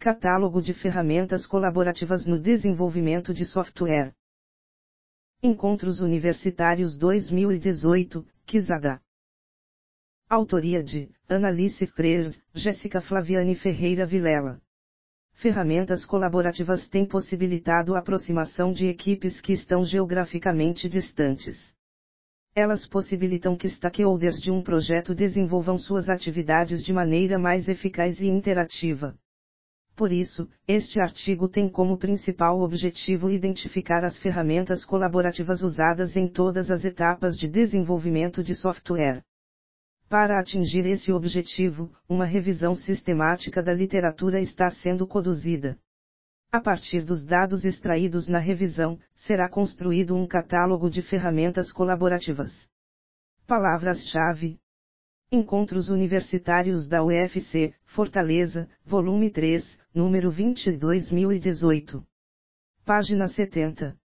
Catálogo de ferramentas colaborativas no desenvolvimento de software. Encontros Universitários 2018, Kizada. Autoria de Analice Freires, Jéssica Flaviane Ferreira Vilela. Ferramentas colaborativas têm possibilitado a aproximação de equipes que estão geograficamente distantes. Elas possibilitam que stakeholders de um projeto desenvolvam suas atividades de maneira mais eficaz e interativa. Por isso, este artigo tem como principal objetivo identificar as ferramentas colaborativas usadas em todas as etapas de desenvolvimento de software. Para atingir esse objetivo, uma revisão sistemática da literatura está sendo conduzida. A partir dos dados extraídos na revisão, será construído um catálogo de ferramentas colaborativas. Palavras-chave: Encontros Universitários da UFC, Fortaleza, volume 3, número 20/2018. Página 70.